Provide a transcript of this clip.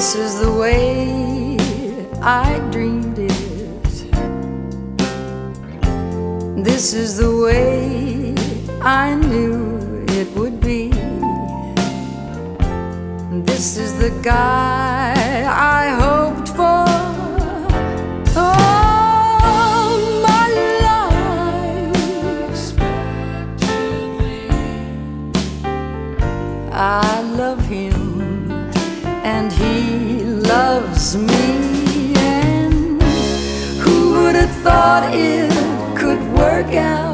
This is the way I dreamed it. This is the way I knew it would be. This is the guy I hoped for all my life. I love him and he loves me, and who would have thought it could work out